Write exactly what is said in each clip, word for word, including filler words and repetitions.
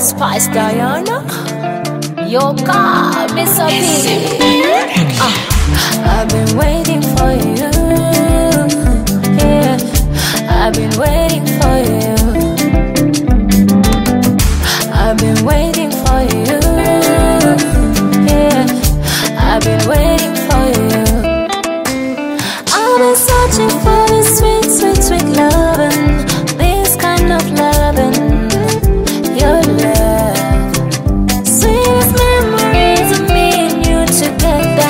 Spice Diana, yo God, Miss uh, I've been waiting for you. Yeah, I've been waiting for you. I've been waiting for you. Yeah, I've been waiting for you. I've been searching for this sweet, sweet, sweet loving, this kind of loving, your love. Sweetest memories of me and you together.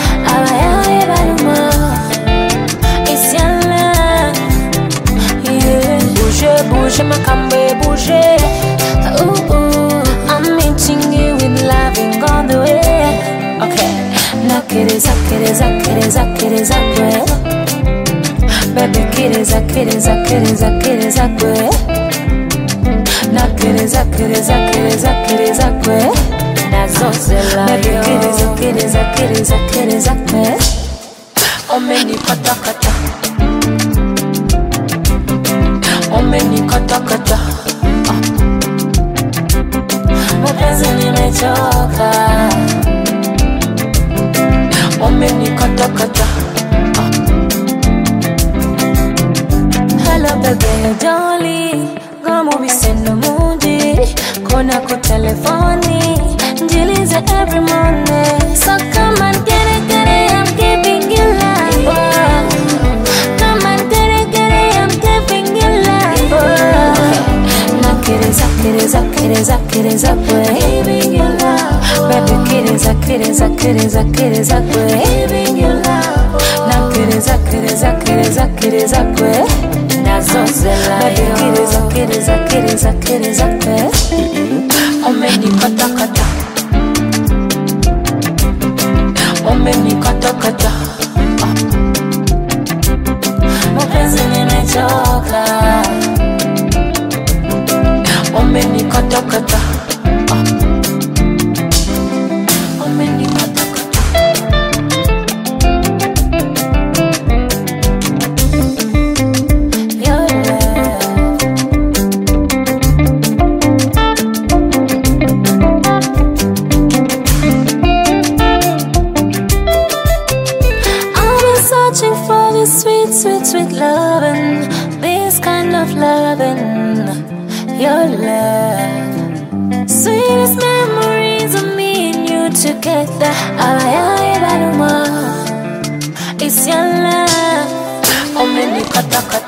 It's your love. Yeah. Bouge, bouge, ma cambe, bouge. Ooh, ooh, I'm meeting you with loving on the way. Okay. Nakereza, kereza, kereza, kereza, kwe. Baby, kereza, kereza, kereza, kereza, kwe. Nakereza, kereza, kereza, kereza, kwe. Nazozela, baby, kereza, kereza, kereza, kereza, kwe. Omeni kata kata, omeni kata kata. Mapenzi nimechoka. Omeni kata kata. Hello baby, darling, kama ubisendo muji, kona ko telefoni, njilize every morning. So come and get it, get it, I'm giving you love. Oh. Come and get it, get it, I'm giving you love. Oh. Na kereza, kereza, kereza, kereza, kwe. Giving you love. Baby, kereza, kereza, kereza, kereza, kwe. Giving you love. Na kereza, kereza, kereza, kereza, kwe. Nazozela, baby, kereza, kereza, kereza, kereza, kwe. Omeni kata kata, omeni kata kata. Mapenzi nimechoka. Omeni kata kata, omeni kata kata. Your love. I've been searching for this sweet, sweet, sweet loving, this kind of loving, your love. Sweetest memories of me and you together. It's your love. Omeni kata kata.